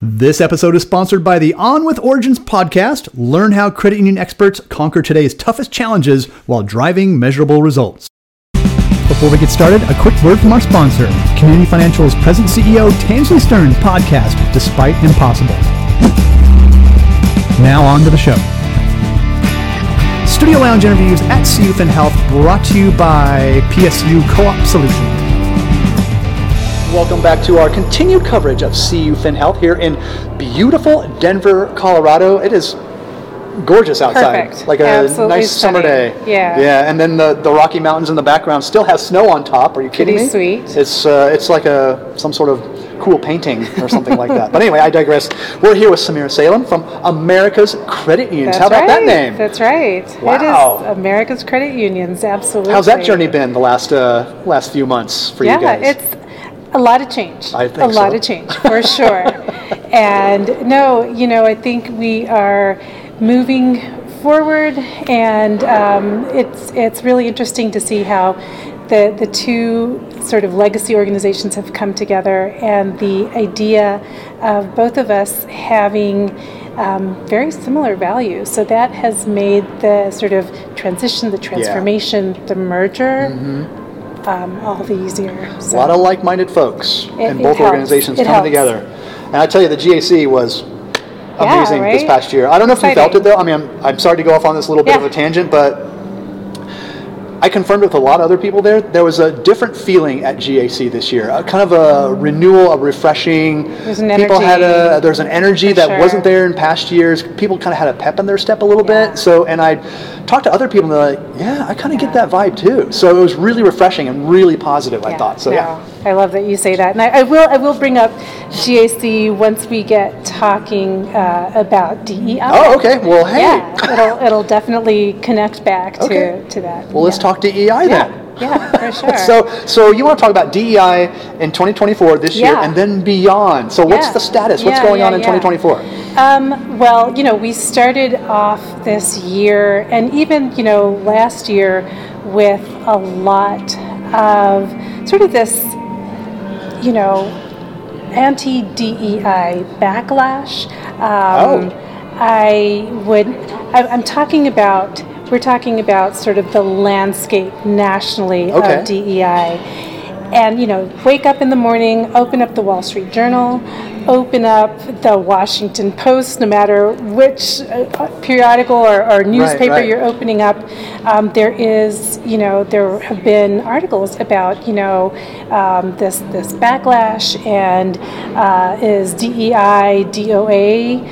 This episode is sponsored by the On With Origins podcast. Learn how credit union experts conquer today's toughest challenges while driving measurable results. Before we get started, a quick word from our sponsor, Community Financial's President CEO Tansley Stearns' podcast, Despite Impossible. Now on to the show. Studio Lounge interviews at CU FinHealth brought to you by PSU Co-op Solutions. Welcome back to our continued coverage of CU FinHealth here in beautiful Denver, Colorado. It is gorgeous outside. Perfect. Like a Absolutely nice stunning. summer day. Yeah. And then the Rocky Mountains in the background still has snow on top. Are you kidding me? Pretty sweet. It's like some sort of cool painting or something like that. But anyway, I digress. We're here with Samira Salem from America's Credit Unions. How about that name? That's right. Wow. It is America's Credit Unions, absolutely. How's that journey been the last few months for you guys? Yeah, it's a lot of change. I think a lot of change, for sure. And no, I think we are moving forward, and it's really interesting to see how the two sort of legacy organizations have come together, and the idea of both of us having very similar values. So that has made the sort of transition, the transformation, the merger, all the easier. So a lot of like-minded folks in both helps. organizations It coming helps. together. And I tell you, the GAC was amazing this right? past year. I don't know if you felt it though. I mean, I'm sorry to go off on this little bit of a tangent, but I confirmed with a lot of other people there. There was a different feeling at GAC this year, kind of a renewal, a refreshing. There's an People energy. there's an energy that sure. wasn't there in past years. People kind of had a pep in their step a little bit. So, and I talked to other people, and they're like, "Yeah, I kind of get that vibe too." So it was really refreshing and really positive. I thought. So I love that you say that, and I will bring up GAC once we get talking about DEI. Oh, okay. Well, hey. Yeah, it'll definitely connect back to that. Well, let's talk DEI then. Yeah, for sure. So you want to talk about DEI in 2024 this year and then beyond. So what's the status? What's going on in 2024? Well, we started off this year and even, last year with a lot of sort of this, anti-DEI backlash. We're talking about sort of the landscape nationally of DEI. And, wake up in the morning, open up the Wall Street Journal, open up the Washington Post, no matter which periodical or newspaper you're opening up, there have been articles about, this backlash and is DEI, DOA,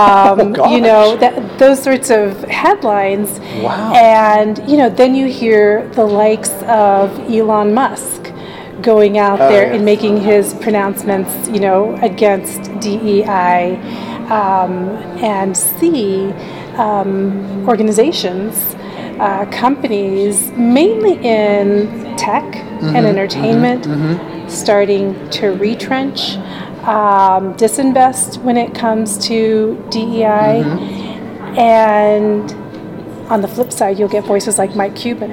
those sorts of headlines. Wow. And, then you hear the likes of Elon Musk going out there and making his pronouncements, against DEI, and see organizations, companies, mainly in tech and entertainment, starting to retrench, disinvest when it comes to DEI, and on the flip side, you'll get voices like Mark Cuban,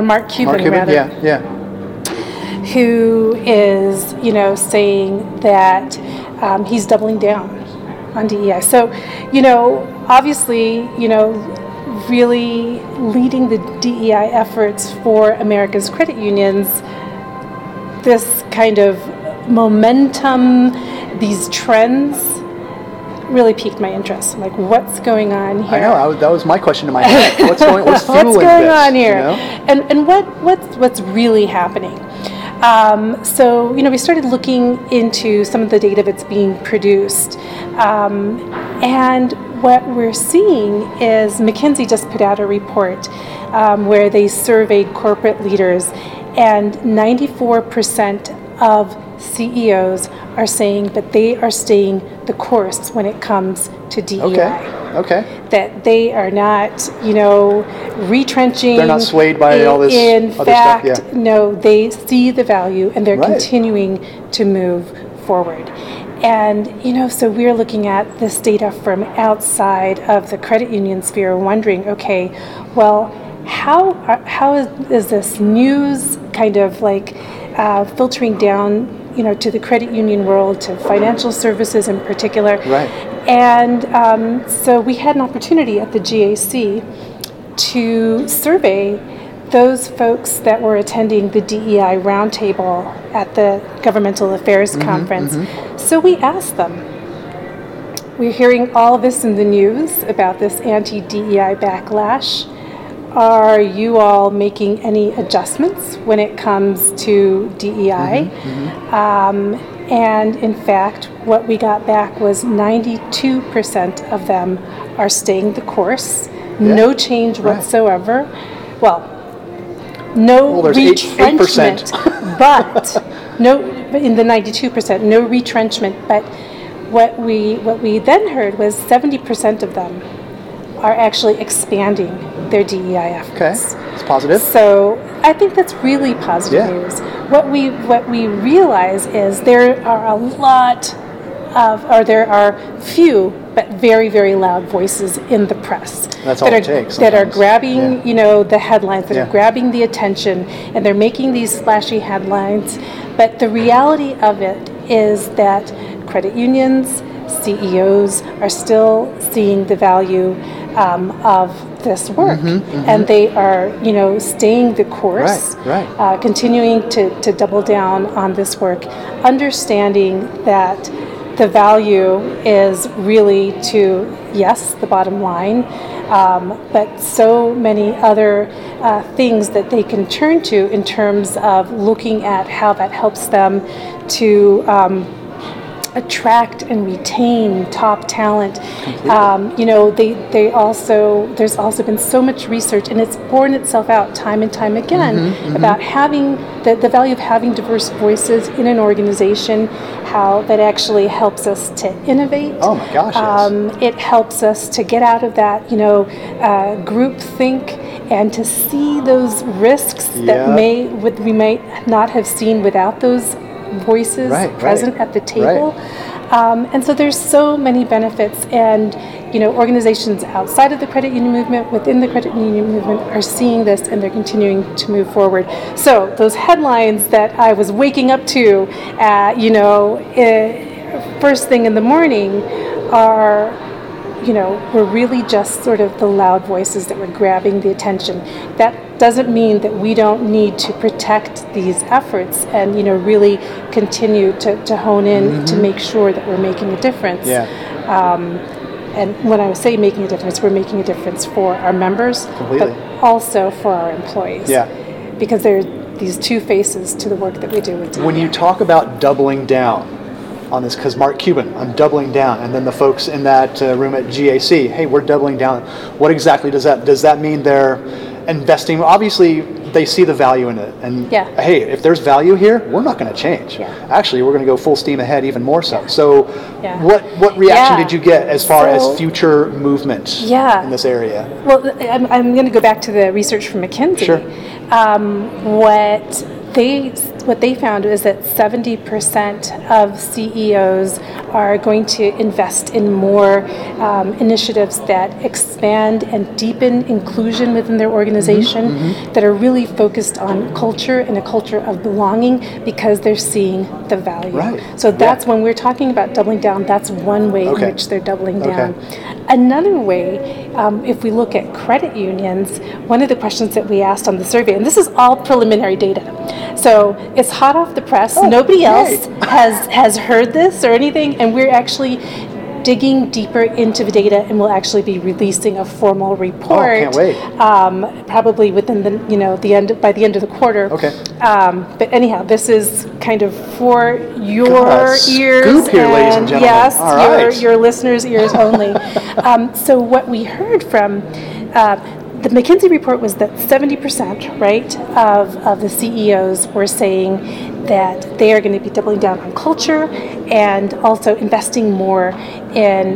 who is, saying that he's doubling down on DEI. So, obviously, really leading the DEI efforts for America's credit unions, this kind of momentum, these trends, really piqued my interest. Like, what's going on here? I know. That was my question in my head. What's going what's fueling going this, on here? And what's really happening? So, we started looking into some of the data that's being produced. And what we're seeing is McKinsey just put out a report where they surveyed corporate leaders, and 94% of CEOs are saying that they are staying the course when it comes to DEI. Okay. That they are not, retrenching. They're not swayed by all this other stuff. Yeah. No, they see the value and they're continuing to move forward. And, so we're looking at this data from outside of the credit union sphere, wondering, okay, well, how is this news kind of like filtering down to the credit union world, to financial services in particular. Right. And so we had an opportunity at the GAC to survey those folks that were attending the DEI roundtable at the Governmental Affairs Conference. So we asked them, we're hearing all this in the news about this anti-DEI backlash. Are you all making any adjustments when it comes to DEI? And in fact, what we got back was 92% of them are staying the course, no change whatsoever. Well, no retrenchment, 8%. but no, in the 92%, no retrenchment. But what we then heard was 70% of them are actually expanding their DEI efforts. Okay, it's positive. So I think that's really positive news. What we realize is there are few but very, very loud voices in the press that are grabbing, the headlines, that are grabbing the attention, and they're making these splashy headlines. But the reality of it is that credit unions, CEOs are still seeing the value of this work, and they are, staying the course, continuing to double down on this work, understanding that the value is really to, yes, the bottom line, but so many other things that they can turn to in terms of looking at how that helps them to attract and retain top talent. They also, there's also been so much research, and it's borne itself out time and time again about having the value of having diverse voices in an organization, how that actually helps us to innovate. Oh my gosh, yes. It helps us to get out of that, group think, and to see those risks that we might not have seen without those voices present at the table. And so there's so many benefits, and organizations outside of the credit union movement, within the credit union movement, are seeing this, and they're continuing to move forward. So those headlines that I was waking up to first thing in the morning are were really just sort of the loud voices that were grabbing the attention. That doesn't mean that we don't need to protect these efforts and really continue to hone in to make sure that we're making a difference. And when I say making a difference, we're making a difference for our members, but also for our employees. Because there are these two faces to the work that we do with DEI. When you talk about doubling down on this, because Mark Cuban, I'm doubling down, and then the folks in that room at GAC, hey, we're doubling down. What exactly does that mean? They're investing. Obviously, they see the value in it, and hey, if there's value here, we're not going to change. Actually, we're going to go full steam ahead, even more so. So, what reaction did you get as far as future movement in this area? Well, I'm going to go back to the research from McKinsey. Sure. What they found is that 70% of CEOs are going to invest in more initiatives that expand and deepen inclusion within their organization, that are really focused on culture and a culture of belonging, because they're seeing the value. So that's when we're talking about doubling down, that's one way in which they're doubling down. Another way, if we look at credit unions, one of the questions that we asked on the survey, and this is all preliminary data, so it's hot off the press. Nobody else has heard this or anything, and we're actually digging deeper into the data, and we'll actually be releasing a formal report. Can't wait. Probably within by the end of the quarter. But anyhow, this is kind of for your ears, scoop here, ladies and gentlemen. Yes, your listeners' ears only. So what we heard from the McKinsey report was that 70%, of the CEOs were saying that they are going to be doubling down on culture and also investing more in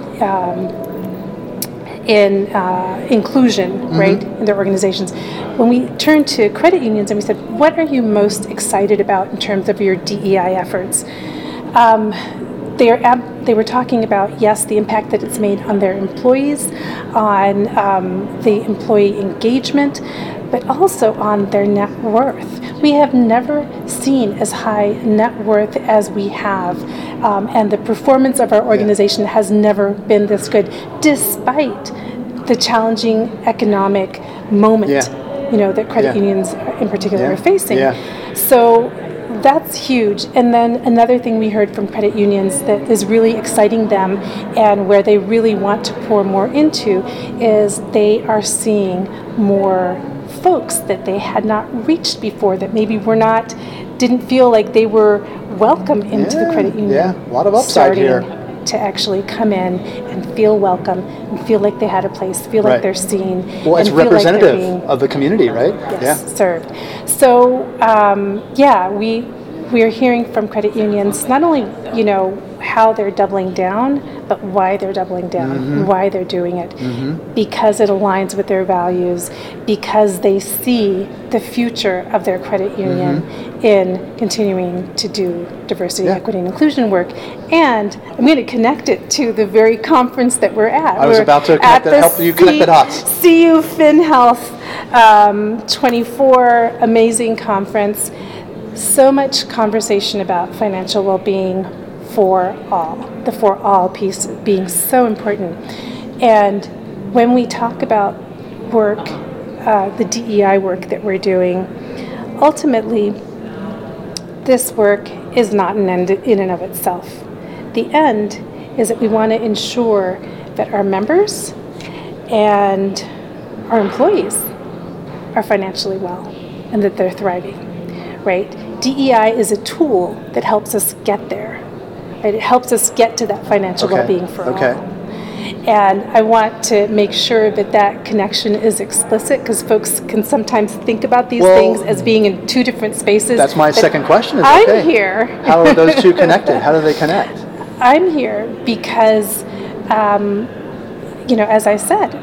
inclusion, in their organizations. When we turned to credit unions and we said, what are you most excited about in terms of your DEI efforts? they were talking about, yes, the impact that it's made on their employees, on the employee engagement, but also on their net worth. We have never seen as high net worth as we have, and the performance of our organization has never been this good, despite the challenging economic moment, that credit unions in particular are facing. So that's huge. And then another thing we heard from credit unions that is really exciting them and where they really want to pour more into is they are seeing more folks that they had not reached before, that maybe didn't feel like they were welcome into the credit union. Yeah, a lot of upside here. To actually come in and feel welcome and feel like they had a place, feel like they're seen. Well, it's representative of the community, right? Yes, served. So, we are hearing from credit unions not only, how they're doubling down, but why they're doubling down, why they're doing it. Because it aligns with their values, because they see the future of their credit union in continuing to do diversity, equity, and inclusion work. And I'm going to connect it to the very conference that we're at. I was about to help you connect the dots. CU FinHealth 24, amazing conference. So much conversation about financial well-being for all, the for all piece being so important. And when we talk about work, the DEI work that we're doing, ultimately, this work is not an end in and of itself. The end is that we want to ensure that our members and our employees are financially well and that they're thriving, right? DEI is a tool that helps us get there. Right? It helps us get to that financial well-being for all. And I want to make sure that connection is explicit, because folks can sometimes think about these things as being in two different spaces. That's my second question. I'm here. How are those two connected? How do they connect? I'm here because, as I said,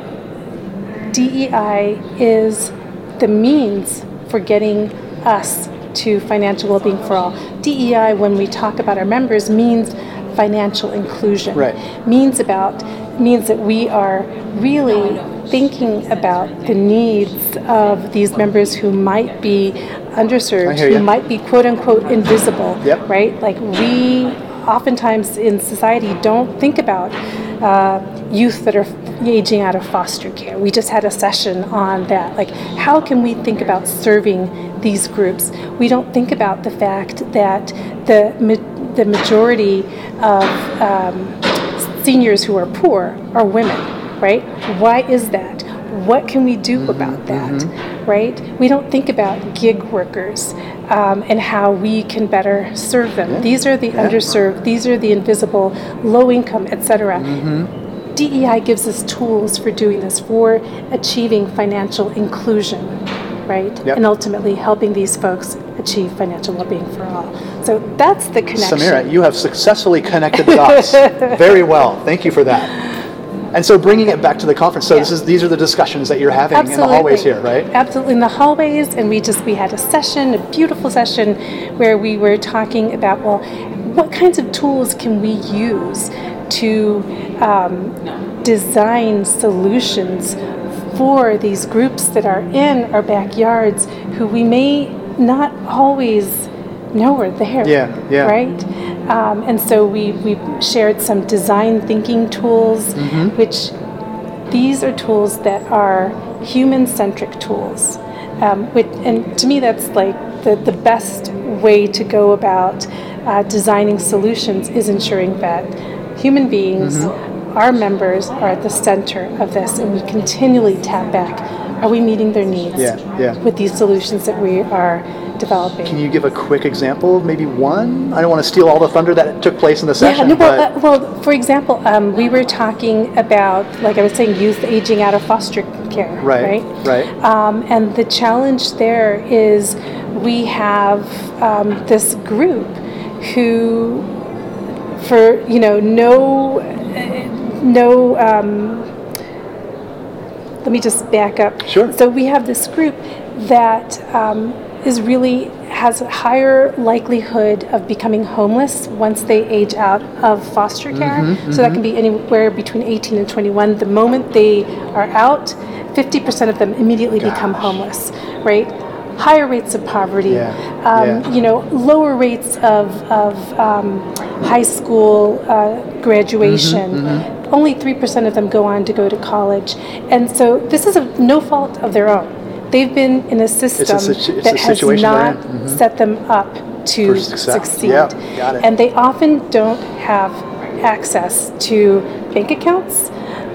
DEI is the means for getting us to financial well-being for all. DEI, when we talk about our members, means financial inclusion. Means that we are really thinking about the needs of these members who might be underserved, who might be quote unquote invisible. Right? Like, we oftentimes in society don't think about youth that are aging out of foster care. We just had a session on that. Like, how can we think about serving these groups? We don't think about the fact that the majority of seniors who are poor are women, right? Why is that? What can we do about that, right? We don't think about gig workers and how we can better serve them. These are the underserved, these are the invisible, low income, etc. DEI gives us tools for doing this, for achieving financial inclusion, right? And ultimately helping these folks achieve financial well-being for all. So that's the connection. Samira, you have successfally connected the dots very well. Thank you for that. And so bringing it back to the conference, so these are the discussions that you're having in the hallways here, right? Absolutely, in the hallways, and we had a session, a beautiful session, where we were talking about, well, what kinds of tools can we use to design solutions for these groups that are in our backyards who we may not always know are there, right? And so we shared some design thinking tools, which these are tools that are human-centric tools. And to me, that's like the best way to go about designing solutions, is ensuring that human beings, our members, are at the center of this, and we continually tap back. Are we meeting their needs with these solutions that we are developing? Can you give a quick example, maybe one? I don't want to steal all the thunder that took place in the session. Well, for example, we were talking about, like I was saying, youth aging out of foster care, right? And the challenge there is we have this group who, for let me just back up. Sure. So we have this group that has a higher likelihood of becoming homeless once they age out of foster care. So that can be anywhere between 18 and 21. The moment they are out, 50% of them immediately become homeless, right? Higher rates of poverty, lower rates of high school graduation. Only 3% of them go on to go to college. And so this is no fault of their own. They've been in a system that has not set them up to succeed. Yeah, got it. And they often don't have access to bank accounts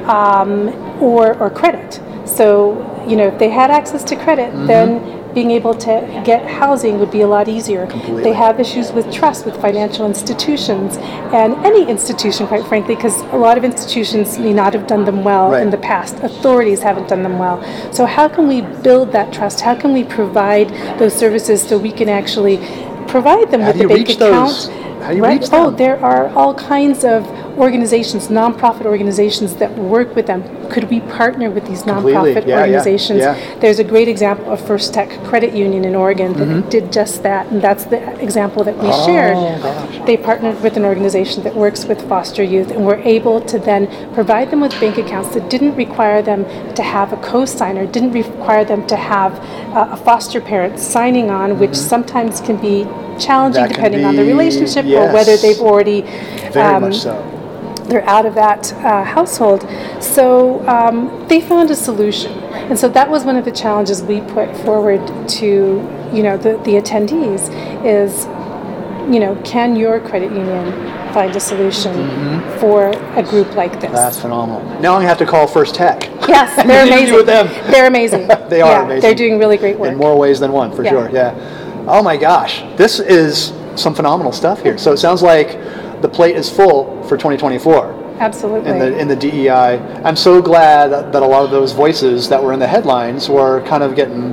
or credit. So, if they had access to credit, then being able to get housing would be a lot easier. Completely. They have issues with trust with financial institutions and any institution, quite frankly, because a lot of institutions may not have done them well in the past. Authorities haven't done them well. So how can we build that trust? How can we provide those services so we can actually provide them with the bank account? How do you reach them? Oh, there are all kinds of organizations, nonprofit organizations that work with them. Could we partner with these nonprofit organizations? Yeah. There's a great example of First Tech Credit Union in Oregon that did just that, and that's the example that we shared. Gosh. They partnered with an organization that works with foster youth, and were able to then provide them with bank accounts that didn't require them to have a co-signer, didn't require them to have a foster parent signing on, which sometimes can be challenging depending on the relationship or whether they've already very much so. They're out of that household. So they found a solution. And so that was one of the challenges we put forward to, the attendees is, can your credit union find a solution for a group like this? That's phenomenal. Now I'm going to have to call First Tech. Yes, they're amazing. With them. They're amazing. They are amazing. They're doing really great work. In more ways than one, for sure. Yeah. Oh my gosh. This is some phenomenal stuff here. So it sounds like the plate is full for 2024. Absolutely. In the DEI. I'm so glad that a lot of those voices that were in the headlines were kind of getting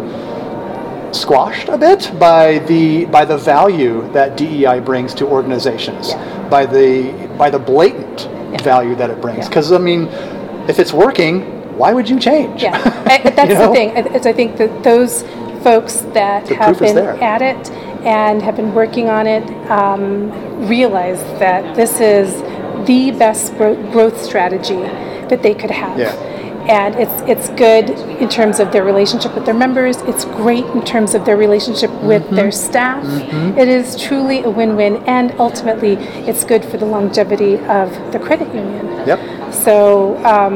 squashed a bit by the value that DEI brings to organizations, by the blatant value that it brings. Because if it's working, why would you change? Yeah, that's the thing. I think that those folks that have been at it and have been working on it realize that this is the best growth strategy that they could have. Yeah. And it's good in terms of their relationship with their members. It's great in terms of their relationship with their staff. It is truly a win-win, and ultimately it's good for the longevity of the credit union. Yep. So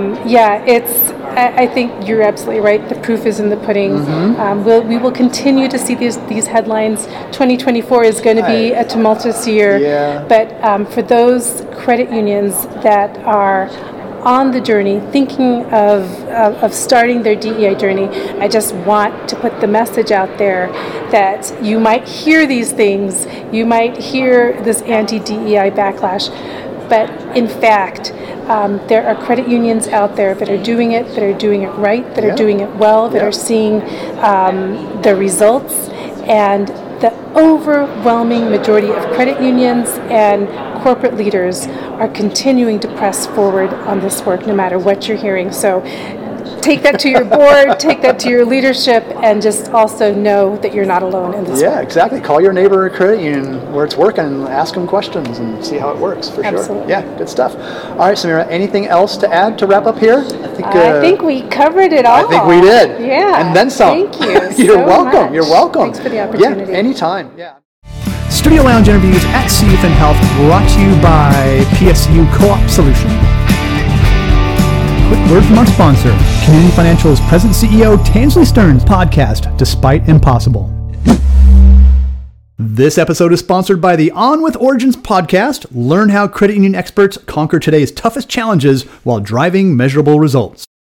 I think you're absolutely right. The proof is in the pudding. We will continue to see these headlines. 2024 is going to be a tumultuous year. Yeah. But for those credit unions that are on the journey, thinking of starting their DEI journey, I just want to put the message out there that you might hear these things, you might hear this anti-DEI backlash, but in fact, there are credit unions out there that are doing it right, that are doing it well, that are seeing the results, and the overwhelming majority of credit unions and corporate leaders are continuing to press forward on this work no matter what you're hearing. So take that to your board, take that to your leadership, and just also know that you're not alone in this work. Yeah, exactly. Call your neighbor credit union where it's working and ask them questions and see how it works, for Absolutely. sure. Yeah, good stuff. All right, Samira, anything else to add to wrap up here? I think we covered it all. I think we did. Yeah. And then some. Thank you. You're so welcome. much. You're welcome. Thanks for the opportunity. Yeah, anytime. Yeah. Studio Lounge interviews at CFN Health brought to you by PSU Co-op Solutions. Quick word from our sponsor, Community Financial's President CEO Tansley Stearns podcast, Despite Impossible. This episode is sponsored by the On With Origins podcast. Learn how credit union experts conquer today's toughest challenges while driving measurable results.